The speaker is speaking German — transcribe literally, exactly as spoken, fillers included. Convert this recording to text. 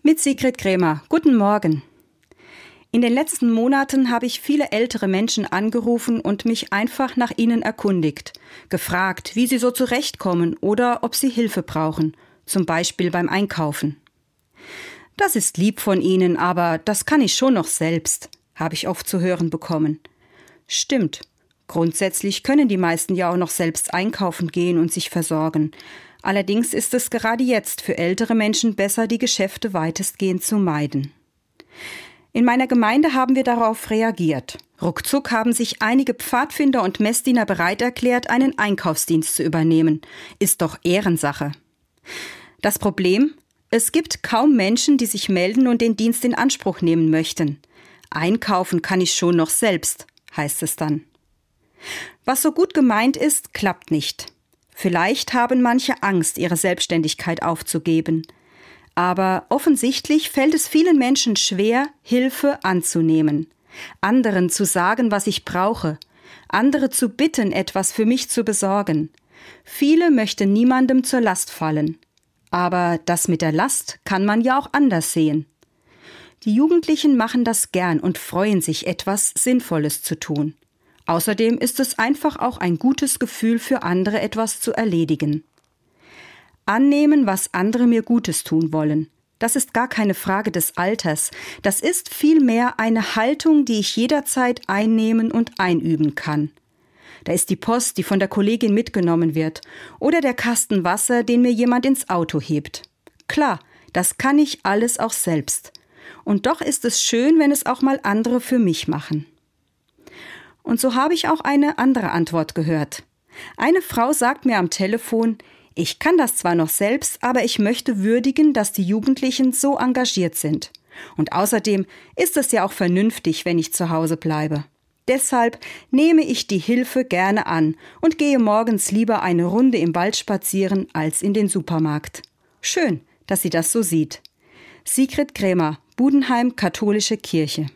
Mit Sigrid Krämer. Guten Morgen. In den letzten Monaten habe ich viele ältere Menschen angerufen und mich einfach nach ihnen erkundigt, gefragt, wie sie so zurechtkommen oder ob sie Hilfe brauchen, zum Beispiel beim Einkaufen. Das ist lieb von Ihnen, aber das kann ich schon noch selbst, habe ich oft zu hören bekommen. Stimmt, grundsätzlich können die meisten ja auch noch selbst einkaufen gehen und sich versorgen. Allerdings ist es gerade jetzt für ältere Menschen besser, die Geschäfte weitestgehend zu meiden. In meiner Gemeinde haben wir darauf reagiert. Ruckzuck haben sich einige Pfadfinder und Messdiener bereit erklärt, einen Einkaufsdienst zu übernehmen. Ist doch Ehrensache. Das Problem? Es gibt kaum Menschen, die sich melden und den Dienst in Anspruch nehmen möchten. Einkaufen kann ich schon noch selbst, heißt es dann. Was so gut gemeint ist, klappt nicht. Vielleicht haben manche Angst, ihre Selbstständigkeit aufzugeben. Aber offensichtlich fällt es vielen Menschen schwer, Hilfe anzunehmen, anderen zu sagen, was ich brauche, andere zu bitten, etwas für mich zu besorgen. Viele möchten niemandem zur Last fallen. Aber das mit der Last kann man ja auch anders sehen. Die Jugendlichen machen das gern und freuen sich, etwas Sinnvolles zu tun. Außerdem ist es einfach auch ein gutes Gefühl für andere, etwas zu erledigen. Annehmen, was andere mir Gutes tun wollen. Das ist gar keine Frage des Alters. Das ist vielmehr eine Haltung, die ich jederzeit einnehmen und einüben kann. Da ist die Post, die von der Kollegin mitgenommen wird, oder der Kasten Wasser, den mir jemand ins Auto hebt. Klar, das kann ich alles auch selbst. Und doch ist es schön, wenn es auch mal andere für mich machen. Und so habe ich auch eine andere Antwort gehört. Eine Frau sagt mir am Telefon, ich kann das zwar noch selbst, aber ich möchte würdigen, dass die Jugendlichen so engagiert sind. Und außerdem ist es ja auch vernünftig, wenn ich zu Hause bleibe. Deshalb nehme ich die Hilfe gerne an und gehe morgens lieber eine Runde im Wald spazieren als in den Supermarkt. Schön, dass sie das so sieht. Sigrid Krämer, Budenheim, Katholische Kirche.